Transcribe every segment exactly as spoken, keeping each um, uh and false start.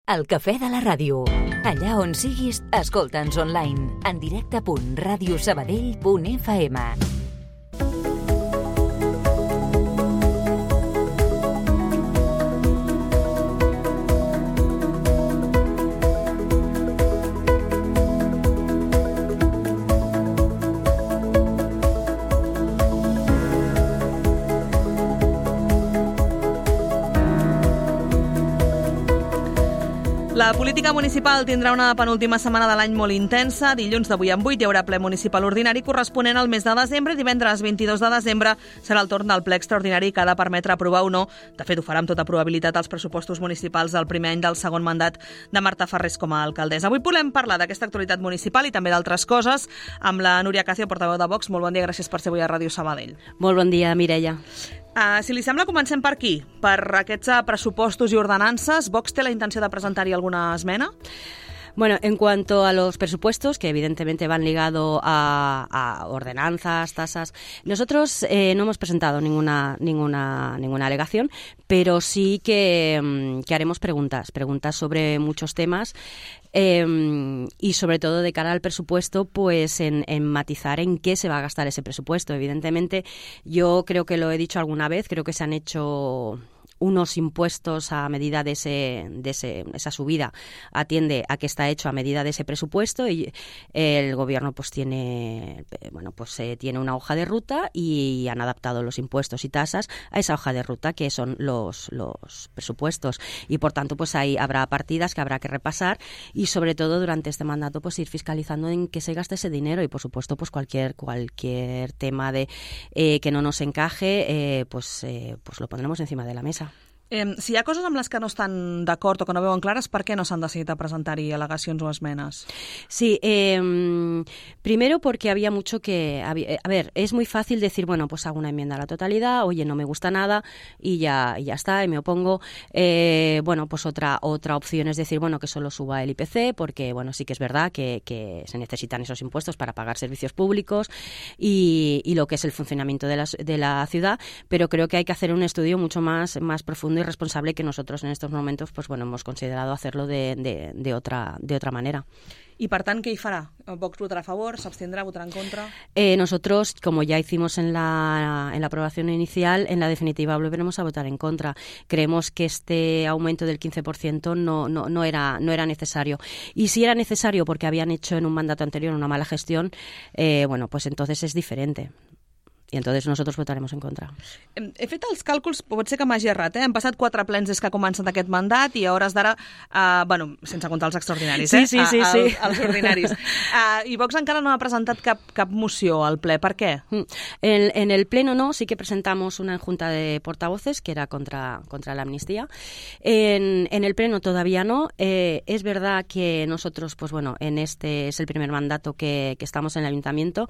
El cafè de la ràdio. Allà on siguis, escolta'ns online. En directe punt ràdio sabadell punt f m. La política municipal tindrà una penúltima setmana de l'any molt intensa. Dilluns d'avui en vuit hi haurà ple municipal ordinari corresponent al mes de desembre i divendres vint-i-dos de desembre serà el torn del ple extraordinari que ha de permetre aprovar o no, de fet ho farà amb tota probabilitat, els pressupostos municipals del primer any del segon mandat de Marta Farrés com a alcaldessa. Avui volem parlar d'aquesta actualitat municipal i també d'altres coses amb la Núria Cacio, portaveu de Vox. Molt bon dia, gràcies per ser avui a Ràdio Sabadell. Molt bon dia, Mireia. Uh, si li sembla, comencem per aquí. Per aquests uh, pressupostos i ordenances, Vox té la intenció de presentar-hi alguna esmena? Bueno, en cuanto a los presupuestos, que evidentemente van ligados a, a ordenanzas, tasas, nosotros eh, no hemos presentado ninguna, ninguna, ninguna alegación, pero sí que, que haremos preguntas, preguntas sobre muchos temas. Eh, y sobre todo de cara al presupuesto, pues en, en matizar en qué se va a gastar ese presupuesto. Evidentemente, yo creo que lo he dicho alguna vez, creo que se han hecho unos impuestos a medida de ese, de ese, esa subida atiende a que está hecho a medida de ese presupuesto y el gobierno pues tiene bueno pues eh, tiene una hoja de ruta y han adaptado los impuestos y tasas a esa hoja de ruta que son los los presupuestos y por tanto pues ahí habrá partidas que habrá que repasar y sobre todo durante este mandato pues ir fiscalizando en qué se gasta ese dinero y por supuesto pues cualquier cualquier tema de eh, que no nos encaje eh, pues eh, pues lo pondremos encima de la mesa. Eh, si hi ha coses amb les que no estan d'acord o que no veuen clares, per què no s'han decidit a presentar-hi al·legacions o esmenes? Sí, eh, primero porque había mucho que... Había, a ver, es muy fácil decir, bueno, pues hago una enmienda a la totalidad, oye, no me gusta nada y ya, y ya está, y me opongo. Eh, bueno, pues otra otra opción es decir, bueno, que solo suba el I P C, porque, bueno, sí que es verdad que, que se necesitan esos impuestos para pagar servicios públicos y, y lo que es el funcionamiento de la, de la ciudad, pero creo que hay que hacer un estudio mucho más, más profundo y responsable que nosotros en estos momentos pues bueno hemos considerado hacerlo de, de, de otra de otra manera. I, per tant, què hi farà? Vox votarà a favor, s'abstendrà, votarà en contra? Eh, nosotros, como ya hicimos en la, en la aprobación inicial, en la definitiva volveremos a votar en contra. Creemos que este aumento del quince por ciento no, no, no, era, no era necesario. Y si era necesario porque habían hecho en un mandato anterior una mala gestión, eh, bueno, pues entonces es diferente. I entonces nosotros votaremos en contra. He fet els càlculs, pot ser que m'hagi errat, eh? Han passat quatre plens des que ha començat aquest mandat i a hores d'ara, uh, bueno, sense comptar els extraordinaris, eh? Sí, sí, sí. Uh, sí. Els, els ordinaris. Uh, I Vox encara no ha presentat cap, cap moció al ple. Per què? En, en el pleno no, sí que presentamos una en junta de portavoces que era contra, contra la amnistía. En, en el pleno todavía no. Eh, es verdad que nosotros, pues bueno, en este es el primer mandato que, que estamos en el ayuntamiento.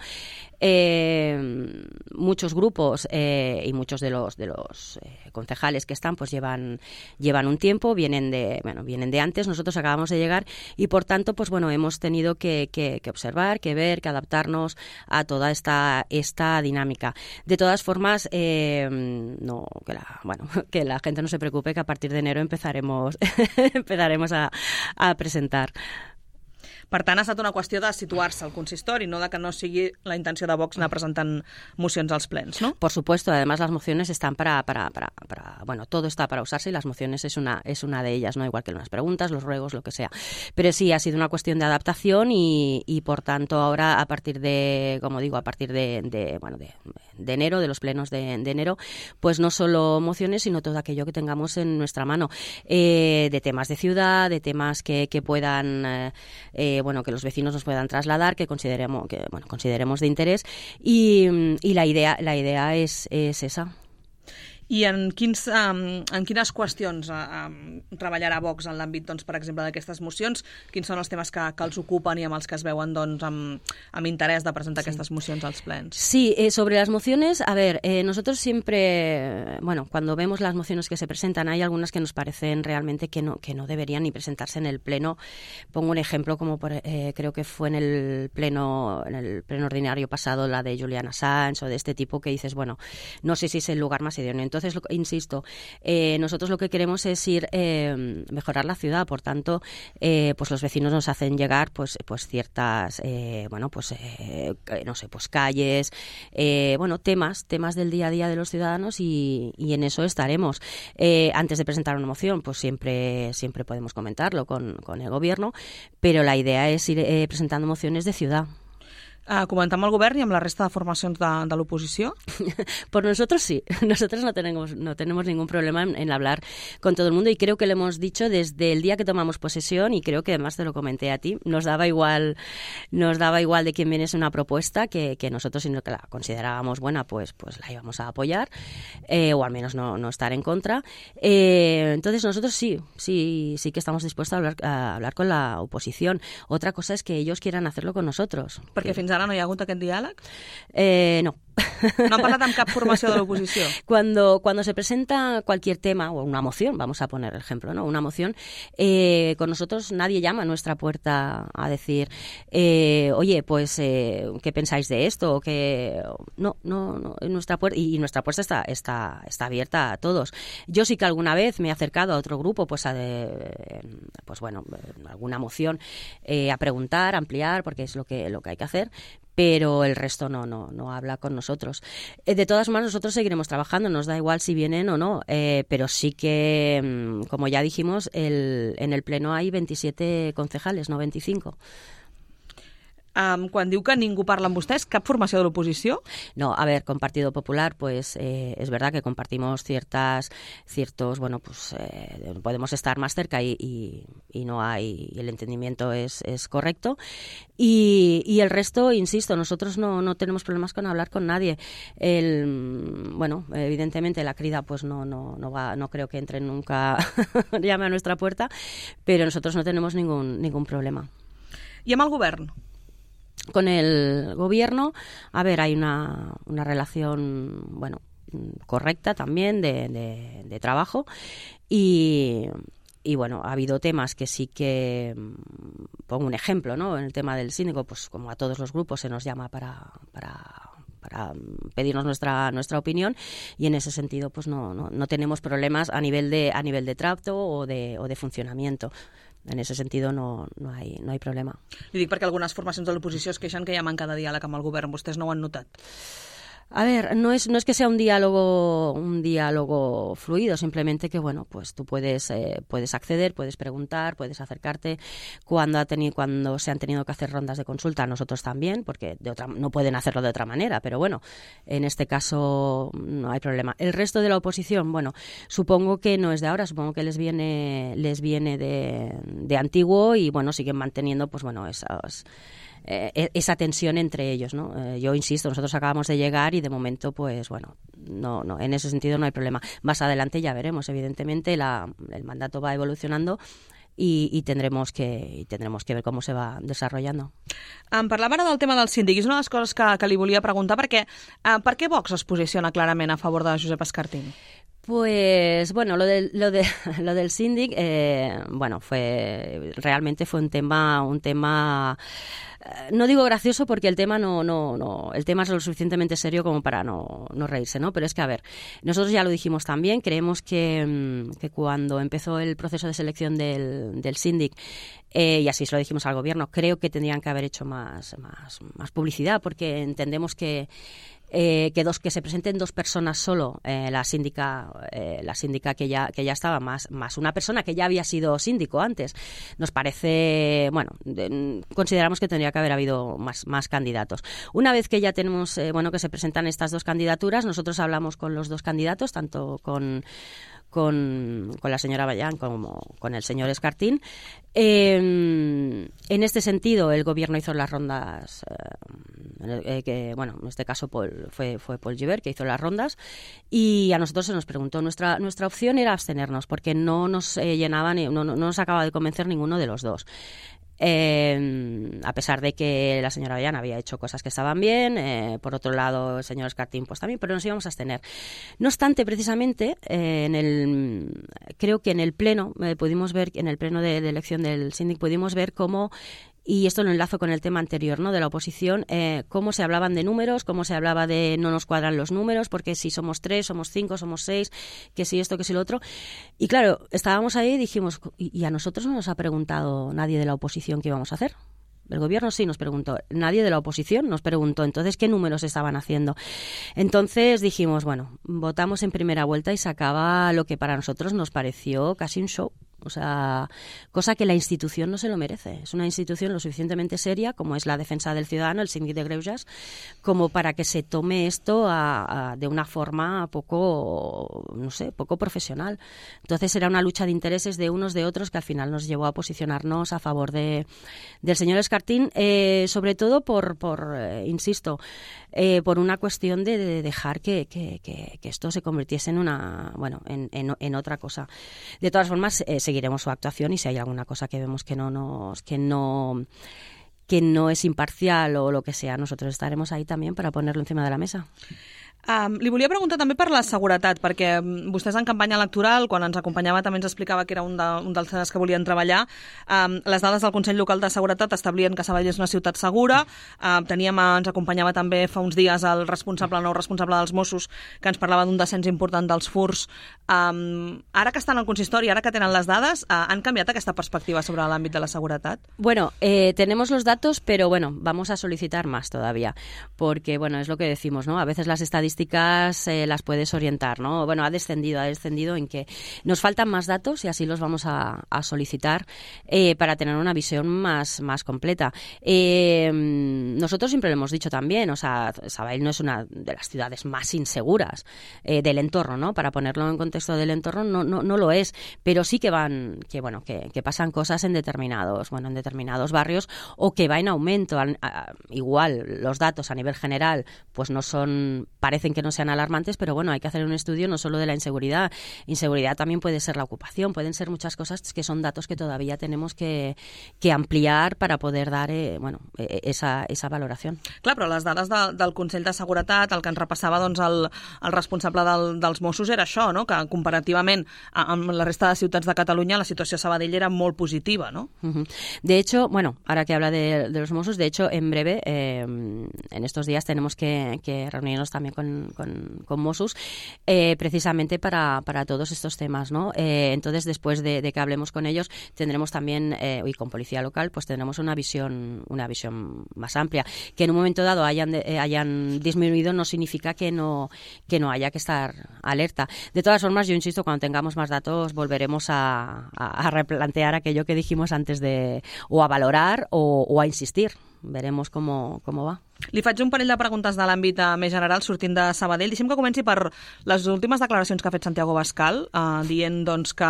Eh, muchos grupos eh, y muchos de los de los eh, concejales que están pues llevan llevan un tiempo, vienen de bueno vienen de antes, nosotros acabamos de llegar y por tanto pues bueno hemos tenido que, que, que observar, que ver, que adaptarnos a toda esta esta dinámica. De todas formas eh, no que la bueno que la gente no se preocupe, que a partir de enero empezaremos empezaremos a, a presentar. Per tant, ha estat una qüestió de situar-se al consistori, no de que no sigui la intenció de Vox anar presentant mocions als plens, ¿no? Por supuesto, además las mociones están para, para, para, para bueno, todo está para usarse y las mociones es una, es una de ellas, ¿no? Igual que las preguntas, los ruegos, lo que sea. Pero sí, ha sido una cuestión de adaptación y, y por tanto ahora a partir de, como digo, a partir de, de bueno, de, de enero, de los plenos de, de enero, pues no solo mociones, sino todo aquello que tengamos en nuestra mano, eh, de temas de ciudad, de temas que, que puedan... Eh, eh, bueno, que los vecinos nos puedan trasladar, que consideremos que bueno consideremos de interés y, y la idea la idea es, es esa. I en, quins, um, en quines qüestions uh, um, treballarà Vox en l'àmbit, doncs, per exemple, d'aquestes mocions? Quins són els temes que, que els ocupen i amb els que es veuen doncs, amb, amb interès de presentar sí. aquestes mocions als plens? Sí, eh, sobre las mociones, a ver, eh, nosotros siempre, bueno, cuando vemos las mociones que se presentan, hay algunas que nos parecen realmente que no, que no deberían ni presentarse en el pleno. Pongo un ejemplo, como por, eh, creo que fue en el pleno en el pleno ordinario pasado, la de Julian Assange o de este tipo, que dices, bueno, no sé si es el lugar más idóneo. Entonces, entonces, lo, insisto, eh, nosotros lo que queremos es ir eh, mejorar la ciudad, por tanto, eh, pues los vecinos nos hacen llegar pues, pues ciertas, eh, bueno, pues eh, no sé, pues calles, eh, bueno, temas, temas del día a día de los ciudadanos y, y en eso estaremos. Eh, antes de presentar una moción, pues siempre, siempre podemos comentarlo con, con el gobierno, pero la idea es ir eh, presentando mociones de ciudad. Uh, comentar amb el govern i amb la resta de formacions de, de l'oposició? Por nosotros sí, nosotros no tenemos, no tenemos ningún problema en, en hablar con todo el mundo y creo que lo hemos dicho desde el día que tomamos posesión y creo que además te lo comenté a ti, nos daba igual, nos daba igual de quién viene una propuesta que, que nosotros, si no que la considerábamos buena, pues, pues la íbamos a apoyar eh, o al menos no, no estar en contra. Eh, entonces nosotros sí, sí, sí que estamos dispuestos a hablar, a hablar con la oposición. Otra cosa es que ellos quieran hacerlo con nosotros. Perquè fins ara no hi ha hagut aquest diàleg? Eh, no. ¿No han parlat amb cap formació de l'oposició? Cuando, cuando se presenta cualquier tema, o una moción, vamos a poner el ejemplo, ¿no? Una moción, eh, con nosotros nadie llama a nuestra puerta a decir, eh, oye, pues, eh, ¿qué pensáis de esto? O que no, no, no, nuestra puerta, y nuestra puerta está, está, está abierta a todos. Yo sí que alguna vez me he acercado a otro grupo, pues, a de, pues bueno, alguna moción, eh, a preguntar, a ampliar, porque es lo que, lo que hay que hacer, pero el resto no, no, no habla con nosotros. Eh, de todas maneras, nosotros seguiremos trabajando, nos da igual si vienen o no, eh, pero sí que, como ya dijimos, el, en el Pleno hay veintisiete concejales, no veinticinco. Um, quan diu que ningú parla amb vostès, cap formació de l'oposició? No, a ver, con Partido Popular, pues eh, es verdad que compartimos ciertas, ciertos, bueno, pues eh, podemos estar más cerca y, y, y no hay, y el entendimiento es, es correcto. Y, y el resto, insisto, nosotros no, no tenemos problemas con hablar con nadie. El, bueno, evidentemente la Crida, pues no, no, no va, no creo que entre nunca, llame a nuestra puerta, pero nosotros no tenemos ningún, ningún problema. I amb el govern? Con el gobierno, a ver, hay una, una relación, bueno, correcta también de, de, de trabajo y, y, bueno, ha habido temas que sí que, pongo un ejemplo, ¿no? En el tema del síndico, pues como a todos los grupos se nos llama para... para para pedirnos nuestra nuestra opinión y en ese sentido pues no, no, no tenemos problemas a nivel de a nivel de trato o de, o de funcionamiento. En ese sentido no, no, hay, no hay problema. Li dic perquè algunes formacions de l'oposició es queixen que hi ha manca de diàleg amb el govern. Vostès no ho han notat? A ver, no es no es que sea un diálogo un diálogo fluido, simplemente que bueno, pues tú puedes eh, puedes acceder, puedes preguntar, puedes acercarte cuando ha tenido cuando se han tenido que hacer rondas de consulta, nosotros también, porque de otra no pueden hacerlo de otra manera, pero bueno, en este caso no hay problema. El resto de la oposición, bueno, supongo que no es de ahora, supongo que les viene les viene de, de antiguo y bueno, siguen manteniendo pues bueno, esas Eh, esa tensión entre ellos, ¿no? Eh, yo insisto, nosotros acabamos de llegar y de momento, pues bueno, no, no, en ese sentido no hay problema. Más adelante ya veremos, evidentemente, la, el mandato va evolucionando y, y tendremos que y tendremos que ver cómo se va desarrollando. Em parlava ara del tema del síndic, és una de les coses que, que li volia preguntar, perquè eh, per què Vox es posiciona clarament a favor de Josep Escartín? Pues bueno, lo del, lo de, lo del síndic, eh, bueno, fue realmente fue un tema, un tema, eh, no digo gracioso porque el tema no, no, no, el tema es lo suficientemente serio como para no, no reírse, ¿no? Pero es que a ver, nosotros ya lo dijimos también, creemos que, que cuando empezó el proceso de selección del, del síndic, eh, y así se lo dijimos al gobierno, creo que tendrían que haber hecho más, más, más publicidad porque entendemos que Eh, que dos que se presenten dos personas solo, eh, la síndica eh, la síndica que ya que ya estaba más más una persona que ya había sido síndico antes, nos parece, bueno, de, consideramos que tendría que haber habido más más candidatos. Una vez que ya tenemos eh, bueno que se presentan estas dos candidaturas, nosotros hablamos con los dos candidatos, tanto con Con, con la señora Bayán como con el señor Escartín. Eh, en este sentido, el gobierno hizo las rondas, eh, eh, que bueno, en este caso Paul, fue, fue Paul Gibert que hizo las rondas, y a nosotros se nos preguntó. Nuestra, nuestra opción era abstenernos, porque no nos eh, llenaba, no, no, no nos acaba de convencer ninguno de los dos. Eh, a pesar de que la señora Bayán había hecho cosas que estaban bien, eh, por otro lado el señor Escartín pues también, pero nos íbamos a abstener. No obstante, precisamente eh, en el creo que en el pleno eh, pudimos ver, en el pleno de, de elección del síndic pudimos ver cómo y esto lo enlazo con el tema anterior, ¿no?, de la oposición, eh, cómo se hablaban de números, cómo se hablaba de no nos cuadran los números, porque si somos tres, somos cinco, somos seis, que si esto, que si lo otro. Y claro, estábamos ahí y dijimos, ¿y, y a nosotros no nos ha preguntado nadie de la oposición qué íbamos a hacer? El gobierno sí nos preguntó, nadie de la oposición nos preguntó, entonces, ¿qué números estaban haciendo? Entonces dijimos, bueno, votamos en primera vuelta y sacaba lo que para nosotros nos pareció casi un show. O sea, cosa que la institución no se lo merece. Es una institución lo suficientemente seria, como es la defensa del ciudadano, el síndic de Greuges, como para que se tome esto a, a, de una forma poco, no sé, poco profesional. Entonces era una lucha de intereses de unos de otros que al final nos llevó a posicionarnos a favor de, del señor Escartín, eh, sobre todo por, por eh, insisto, eh, por una cuestión de, de dejar que, que, que, que esto se convirtiese en una, bueno, en, en, en otra cosa. De todas formas, eh, seguiremos su actuación y si hay alguna cosa que vemos que no nos que no que no es imparcial o lo que sea, nosotros estaremos ahí también para ponerlo encima de la mesa. Um, li volia preguntar també per la seguretat, perquè vostès en campanya electoral, quan ens acompanyava, també ens explicava que era un, de, un dels temes que volien treballar. Um, les dades del Consell Local de Seguretat establien que Sabadell és una ciutat segura. Uh, teníem, ens acompanyava també fa uns dies el responsable, el nou responsable dels Mossos, que ens parlava d'un descens important dels furs. Um, ara que estan al consistori, ara que tenen les dades, uh, han canviat aquesta perspectiva sobre l'àmbit de la seguretat? Bueno, eh, tenemos los datos, pero bueno, vamos a solicitar más todavía, porque bueno, es lo que decimos, ¿no? A veces las estadísticas Eh, las puedes orientar, ¿no? Bueno, ha descendido, ha descendido en que nos faltan más datos y así los vamos a, a solicitar eh, para tener una visión más, más completa. Eh, nosotros siempre lo hemos dicho también, o sea, Sabadell no es una de las ciudades más inseguras eh, del entorno, ¿no? Para ponerlo en contexto del entorno, no, no, no lo es, pero sí que van, que bueno, que, que pasan cosas en determinados, bueno, en determinados barrios o que va en aumento. A, a, igual los datos a nivel general, pues no son, parecen que no sean alarmantes, pero bueno, hay que hacer un estudio no solo de la inseguridad. Inseguridad también puede ser la ocupación, pueden ser muchas cosas que son datos que todavía tenemos que, que ampliar para poder dar eh, bueno, eh, esa, esa valoración. Clar, però les dades de, del Consell de Seguretat, el que ens repassava doncs, el, el responsable del, dels Mossos era això, no? Que comparativament amb la resta de ciutats de Catalunya la situació a Sabadell era molt positiva, ¿no? Uh-huh. De hecho, bueno, ahora que habla de, de los Mossos, de hecho, en breve, eh, en estos días tenemos que, que reunirnos también con con, con Mossos, eh, precisamente para, para todos estos temas, ¿no? Eh, entonces, después de, de que hablemos con ellos, tendremos también, eh, y con Policía Local, pues tendremos una visión, una visión más amplia. Que en un momento dado hayan, eh, hayan disminuido no significa que no, que no haya que estar alerta. De todas formas, yo insisto, cuando tengamos más datos volveremos a, a, a replantear aquello que dijimos antes de, o a valorar o, o a insistir. Veremos cómo, cómo va. Li faig un parell de preguntes de l'àmbit més general sortint de Sabadell. Deixem que comenci per les últimes declaracions que ha fet Santiago Abascal, eh, dient doncs, que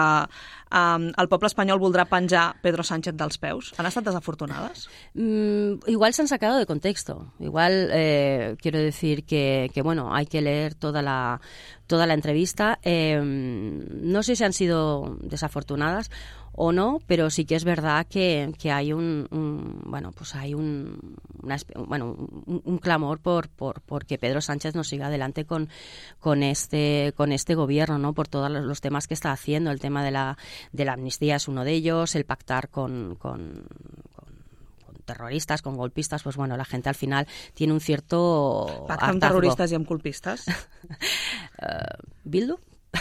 eh, el poble espanyol voldrà penjar Pedro Sánchez dels peus. Han estat desafortunades? Mm, igual se han sacado de contexto. Igual eh, quiero decir que, que bueno, hay que leer toda la, toda la entrevista. Eh, no sé si han sido desafortunadas o no, pero sí que es verdad que, que hay un, un bueno, pues hay un, una, bueno, un, un clamor por, por, por que Pedro Sánchez nos siga adelante con, con este, con este gobierno, ¿no? Por todos los temas que está haciendo. El tema de la, de la amnistía es uno de ellos, el pactar con, con, con terroristas, con golpistas, pues bueno, la gente al final tiene un cierto Pactar amb terroristes i amb colpistes? uh, Bildu?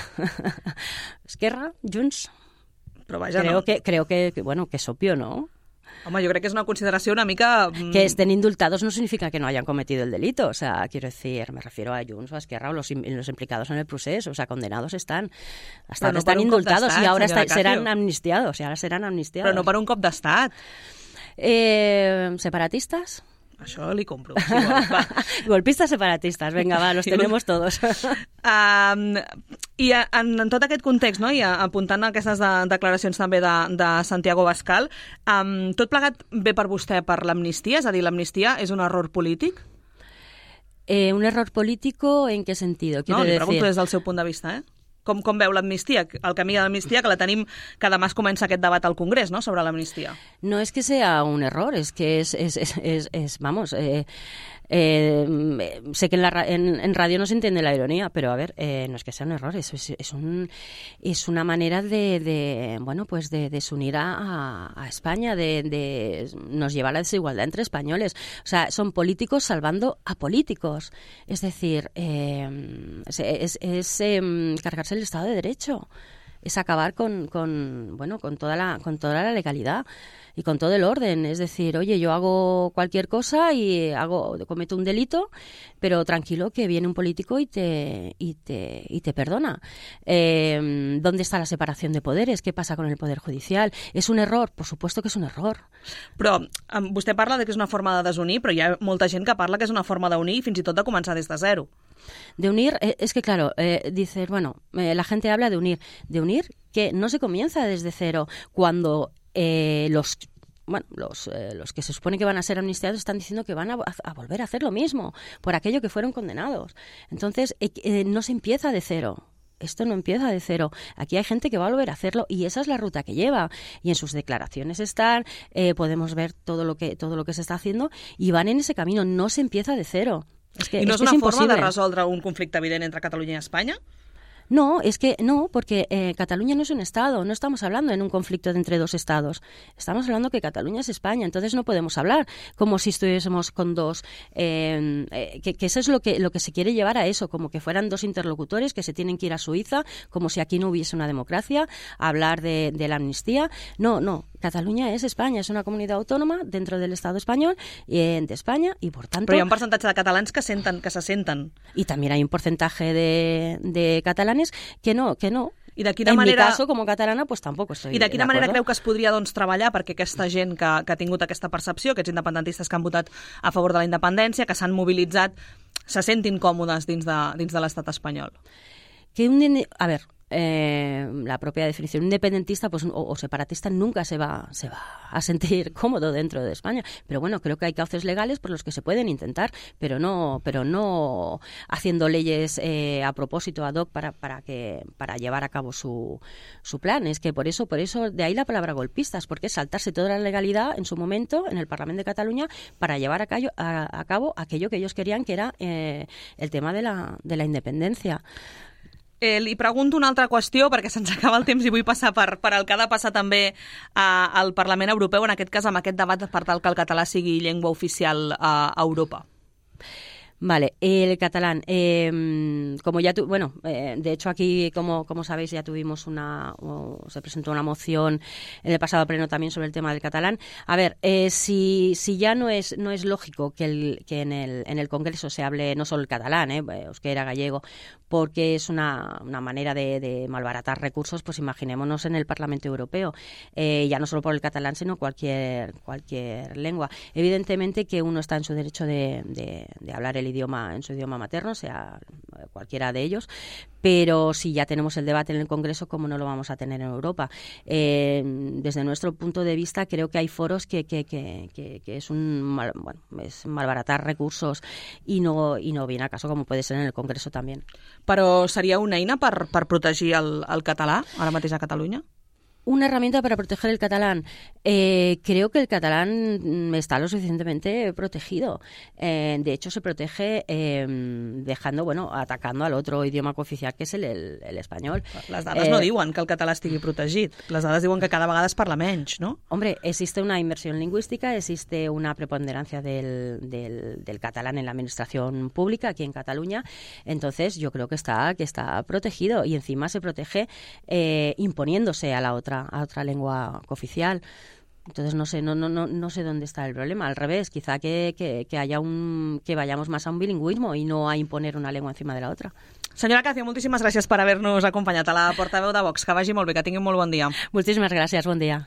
Esquerra? Junts? Però vaja, creo no. que creo que, que bueno que es obvio, ¿no? Home, yo creo que es una consideración una mica... Que estén indultados no significa que no hayan cometido el delito. O sea, quiero decir, me refiero a Junts o a Esquerra o los, los implicados en el proceso. O sea, condenados están. Hasta no están indultados y ahora está, serán Casio. amnistiados. Y ahora serán amnistiados. Però no per un cop d'estat. Eh, ¿Separatistas? Això li compro. Si vols, va. Golpistas separatistas, venga, va, los tenemos todos. um, I en, en tot aquest context, no, i apuntant a aquestes de, declaracions també de, de Santiago Abascal, um, tot plegat ve per vostè per l'amnistia? És a dir, l'amnistia és un error polític? Eh, ¿Un error político en qué sentido? Quiero no, li decir... pregunto des del seu punt de vista, eh? Com, com veu l'amnistia, el camí de l'amnistia, que la tenim, que demà es comença aquest debat al Congrés, ¿no?, sobre l'amnistia. No es que sea un error, es que es, es, es, es, es vamos, eh, Eh, sé que en, la, en, en radio no se entiende la ironía, pero a ver, eh, no es que sea un error, es, es, es, un, es una manera de, de bueno, pues de desunir a, a España, de, de nos lleva a la desigualdad entre españoles. O sea, son políticos salvando a políticos. Es decir, eh, es, es, es eh, cargarse el Estado de Derecho. Es acabar con, con bueno con toda la con toda la legalidad y con todo el orden. Es decir, oye, yo hago cualquier cosa y hago cometo un delito, pero tranquilo que viene un político y te y te y te perdona. Eh, ¿Dónde está la separación de poderes? ¿Qué pasa con el Poder Judicial? ¿És un error? Por supuesto que és un error. Però vostè parla de que és una forma de desunir, però hi ha molta gent que parla que és una forma d'unir i fins i tot de començar des de zero. De unir, eh, es que claro, eh, dices, bueno, eh, la gente habla de unir, de unir que no se comienza desde cero, cuando eh, los... Bueno, los, eh, los que se supone que van a ser amnistiados están diciendo que van a, a volver a hacer lo mismo por aquello que fueron condenados. Entonces, eh, eh, no se empieza de cero. Esto no empieza de cero. Aquí hay gente que va a volver a hacerlo y esa es la ruta que lleva. Y en sus declaraciones están, eh, podemos ver todo lo que todo lo que se está haciendo y van en ese camino. No se empieza de cero. Es que, I no es és que una es forma imposible. de resoldre un conflicte evident entre Catalunya i Espanya? No, es que no, porque eh, Cataluña no es un Estado, no estamos hablando en un conflicto de entre dos Estados, estamos hablando que Cataluña es España, entonces no podemos hablar como si estuviésemos con dos, eh, eh, que, que eso es lo que, lo que se quiere llevar a eso, como que fueran dos interlocutores que se tienen que ir a Suiza, como si aquí no hubiese una democracia, a hablar de, de la amnistía. No, no, Cataluña es España, es una comunidad autónoma dentro del Estado español, eh, de España, y por tanto... Però hi ha un percentatge de catalans que, senten, que se senten. Y también hay un porcentaje de, de catalanes que no, que no. I de quina en manera... mi caso, como catalana, pues tampoco estoy I de quina manera acuerdo. creu que es podria doncs, treballar perquè aquesta gent que, que ha tingut aquesta percepció, aquests independentistes que han votat a favor de la independència, que s'han mobilitzat, se sentin còmodes dins de, dins de l'estat espanyol? Que un, a ver, eh, la propia definición independentista pues o, o separatista nunca se va se va a sentir cómodo dentro de España, pero bueno, creo que hay cauces legales por los que se pueden intentar, pero no pero no haciendo leyes eh, a propósito ad hoc para para que para llevar a cabo su su plan. Es que por eso por eso de ahí la palabra golpistas, porque es saltarse toda la legalidad en su momento en el Parlamento de Cataluña para llevar a, callo, a, a cabo aquello que ellos querían, que era eh, el tema de la de la independencia. Eh, li pregunto una altra qüestió, perquè se'ns acaba el temps i vull passar per, per el que ha de passar també a, al Parlament Europeu, en aquest cas amb aquest debat per tal que el català sigui llengua oficial a, a Europa. Vale, el catalán, eh, como ya tu, bueno, eh, de hecho aquí, como, como sabéis, ya tuvimos una, o se presentó una moción en el pasado pleno también sobre el tema del catalán. A ver, eh, si, si ya no es, no es lógico que, el, que en, el, en el Congreso se hable no solo el catalán, eh, euskera, gallego, porque es una, una manera de, de malbaratar recursos, pues imaginémonos en el Parlamento Europeo, eh, ya no solo por el catalán, sino cualquier, cualquier lengua. Evidentemente que uno está en su derecho de, de, de hablar el idioma en su idioma materno, sea cualquiera de ellos, pero si ya tenemos el debate en el Congreso, ¿cómo no lo vamos a tener en Europa? Eh, desde nuestro punto de vista, creo que hay foros que, que, que, que, que es un mal, bueno, es malbaratar recursos y no, y no viene a caso, como puede ser en el Congreso también. Però seria una eina per, per protegir el, el català ara mateix a Catalunya? Una herramienta para proteger el catalán. Eh, creo que el catalán está lo suficientemente protegido. Eh, de hecho, se protege eh, dejando, bueno, atacando al otro idioma cooficial, que es el, el, el español. Les dades eh, no diuen que el català estigui protegit. Les dades diuen que cada vegada es parla menys, ¿no? Hombre, existe una inversión lingüística, existe una preponderancia del, del, del catalán en la administración pública aquí en Cataluña. Entonces, yo creo que está, que está protegido y encima se protege eh, imponiéndose a la otra a otra lengua cooficial. Entonces no sé, no, no, no, no sé dónde está el problema. Al revés, quizá que, que, que haya un que vayamos más a un bilingüismo y no a imponer una lengua encima de la otra. Senyora Càcia, moltíssimes gràcies per haver-nos acompanyat a la portaveu de Vox. Que vagi molt bé, que tingui un molt bon dia. Moltíssimes gràcies, bon dia.